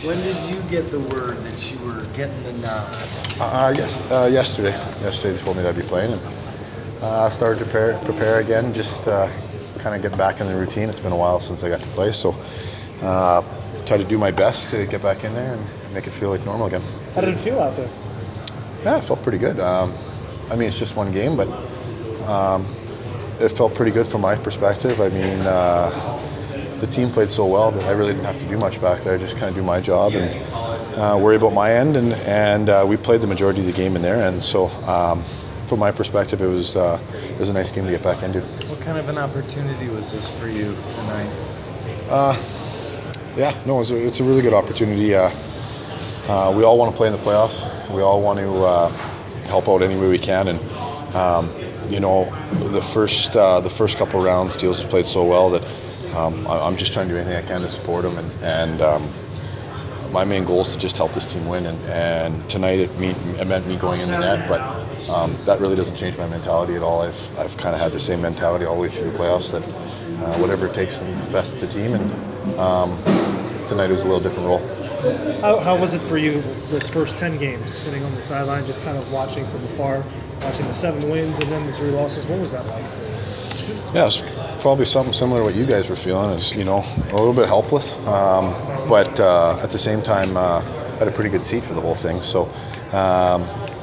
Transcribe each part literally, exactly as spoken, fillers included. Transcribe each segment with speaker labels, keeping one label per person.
Speaker 1: When did you get the word that you were getting the nod?
Speaker 2: Uh, yes, uh, yesterday. Yesterday they told me that I'd be playing, and I uh, started to prepare, prepare again, just uh, kind of get back in the routine. It's been a while since I got to play, so uh, try to do my best to get back in there and make it feel like normal again.
Speaker 3: How did it feel out there?
Speaker 2: Yeah, it felt pretty good. Um, I mean, it's just one game, but um, it felt pretty good from my perspective. I mean, uh, the team played so well that I really didn't have to do much back there. Just kind of do my job and uh, worry about my end, and and uh, we played the majority of the game in their end. So, um, from my perspective, it was uh, it was a nice game to get back into.
Speaker 1: What kind of an opportunity was this for you tonight?
Speaker 2: Uh, yeah, no, it's a, it's a really good opportunity. Uh, uh, we all want to play in the playoffs. We all want to uh, help out any way we can, and um, you know, the first uh, the first couple rounds, Steels has played so well that. Um, I'm just trying to do anything I can to support them, and, and um, my main goal is to just help this team win. And, and tonight it, mean, it meant me going in the net, but um, that really doesn't change my mentality at all. I've I've kind of had the same mentality all the way through the playoffs that uh, whatever it takes is best of the team. And um, tonight it was a little different role.
Speaker 3: How, how was it for you those first ten games, sitting on the sideline, just kind of watching from afar, watching the seven wins and then the three losses? What was that like?
Speaker 2: Yeah, it was probably something similar to what you guys were feeling. Is you know a little bit helpless, um, but uh, at the same time, uh, I had a pretty good seat for the whole thing. So um,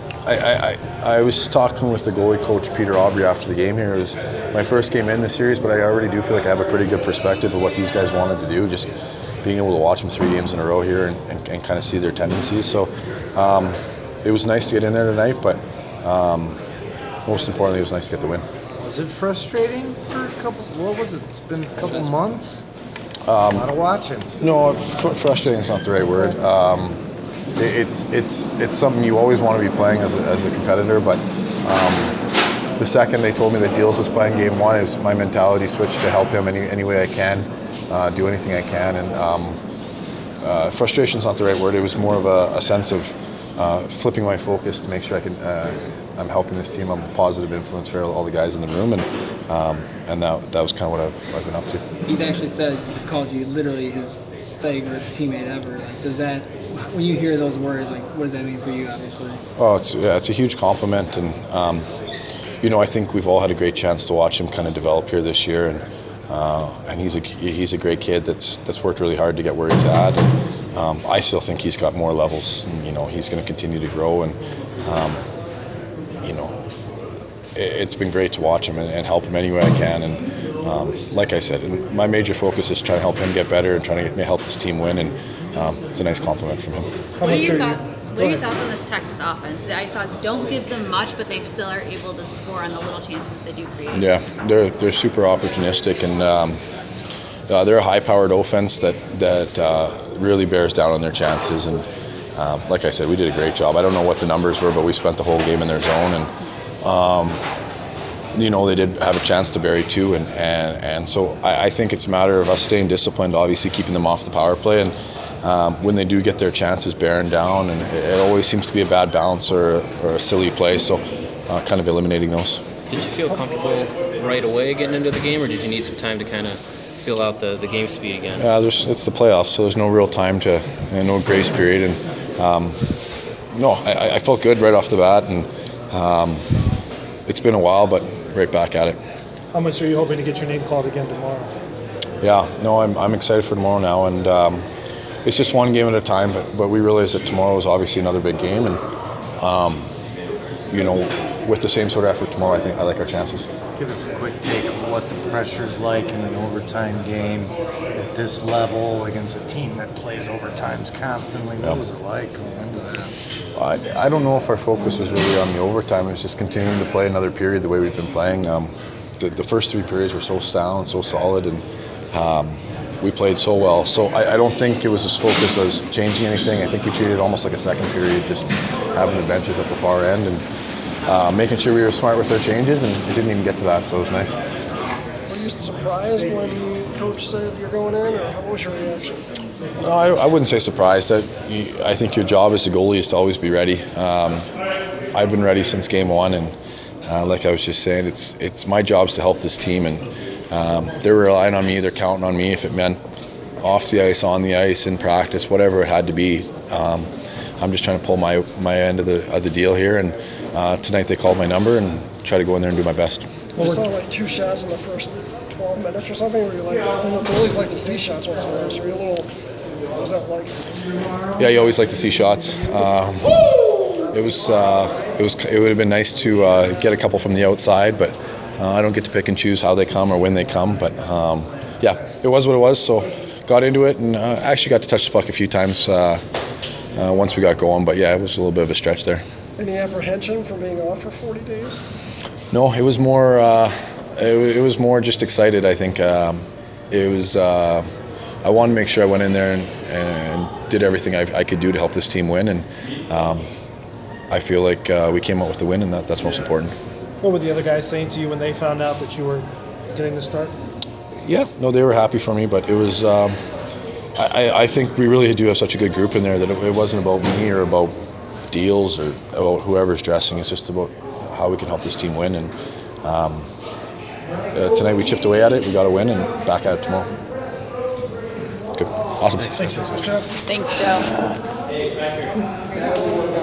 Speaker 2: I, I, I was talking with the goalie coach Peter Aubry after the game here. It was my first game in the series, but I already do feel like I have a pretty good perspective of what these guys wanted to do. Just being able to watch them three games in a row here and, and, and kind of see their tendencies. So um, it was nice to get in there tonight, but um, most importantly, it was nice to get the win.
Speaker 1: Was it frustrating for a couple? What was it? It's been a couple months.
Speaker 2: Um,
Speaker 1: a lot of watching.
Speaker 2: No, fr- frustrating is not the right word. Um, it, it's it's it's something you always want to be playing as a, as a competitor. But um, the second they told me that Deals was playing game one, is my mentality switched to help him any any way I can, uh, do anything I can. And um, uh, frustration is not the right word. It was more of a, a sense of uh, flipping my focus to make sure I can. Uh, I'm helping this team. I'm a positive influence for all the guys in the room, and um, and that that was kind of what I've, I've been up to.
Speaker 4: He's actually said he's called you literally his favorite teammate ever. Like, does that, when you hear those words, like, what does that mean for you? Obviously.
Speaker 2: Oh, it's yeah, it's a huge compliment, and um, you know, I think we've all had a great chance to watch him kind of develop here this year, and uh, and he's a he's a great kid that's that's worked really hard to get where he's at. And, um, I still think he's got more levels, and you know, he's going to continue to grow, and. Um, You know, it's been great to watch him and, and help him any way I can. And um, like I said, my major focus is trying to help him get better and trying to get, help this team win. And um, it's a nice compliment from him.
Speaker 5: What are your thoughts? What are your thoughts on this Texas offense? The Ice Hawks don't give them much, but they still are able to score on the little chances that they do create.
Speaker 2: Yeah, they're they're super opportunistic, and um, uh, they're a high-powered offense that that uh, really bears down on their chances. And Um, like I said, we did a great job. I don't know what the numbers were, but we spent the whole game in their zone, and um, you know, they did have a chance to bury two, and and, and so I, I think it's a matter of us staying disciplined, obviously keeping them off the power play, and um, when they do get their chances, bearing down, and it, it always seems to be a bad bounce or, or a silly play, so uh, kind of eliminating those.
Speaker 6: Did you feel comfortable right away getting into the game, or did you need some time to kind of feel out the, the game speed again?
Speaker 2: Yeah, there's, it's the playoffs, so there's no real time to, and no grace period, and Um, no, I, I felt good right off the bat, and um, it's been a while, but right back at it.
Speaker 3: How much are you hoping to get your name called again tomorrow?
Speaker 2: Yeah, no, I'm, I'm excited for tomorrow now, and um, it's just one game at a time, but, but we realize that tomorrow is obviously another big game, and um, you know, with the same sort of effort tomorrow, I think I like our chances.
Speaker 1: Give us a quick take of what the pressure's like in an overtime game at this level against a team that plays overtimes constantly. What yep. was it like going into that?
Speaker 2: I, I don't know if our focus was really on the overtime. It was just continuing to play another period the way we've been playing. Um, the, the first three periods were so sound, so solid, and um, we played so well. So I, I don't think it was as focused as changing anything. I think we treated it almost like a second period, just having the benches at the far end and uh, making sure we were smart with our changes, and it didn't even get to that, so it was nice.
Speaker 7: Were you surprised when Coach said you're going in, or what was your reaction?
Speaker 2: No, I, I wouldn't say surprised. I, I think your job as a goalie is to always be ready. Um, I've been ready since game one, and uh, like I was just saying, it's it's my job is to help this team, and um, they're relying on me. They're counting on me. If it meant off the ice, on the ice, in practice, whatever it had to be. Um, I'm just trying to pull my, my end of the of the deal here, and uh, tonight they called my number and try to go in there and do my best.
Speaker 7: You saw like two shots in the first twelve minutes or something, where you're like, and the goalies like to see shots once in a while, so you're a little, what was that like?
Speaker 2: Yeah, you always like to see shots. Um, it was uh, it was it would have been nice to uh, get a couple from the outside, but uh, I don't get to pick and choose how they come or when they come. But um, yeah, it was what it was. So got into it, and uh, actually got to touch the puck a few times uh, uh, once we got going. But yeah, it was a little bit of a stretch there.
Speaker 7: Any apprehension from being off for forty days?
Speaker 2: No, it was more. Uh, it, it was more just excited. I think um, it was. Uh, I wanted to make sure I went in there and, and did everything I, I could do to help this team win, and um, I feel like uh, we came out with the win, and that, that's most important.
Speaker 3: What were the other guys saying to you when they found out that you were getting the start?
Speaker 2: Yeah, no, they were happy for me, but it was. Um, I, I think we really do have such a good group in there that it, it wasn't about me or about deals or about whoever's dressing. It's just about how we can help this team win. And um, uh, tonight we chipped away at it. We got a win, and back at it tomorrow. Good, awesome.
Speaker 3: Thanks, Joe.
Speaker 5: Thanks, Joe.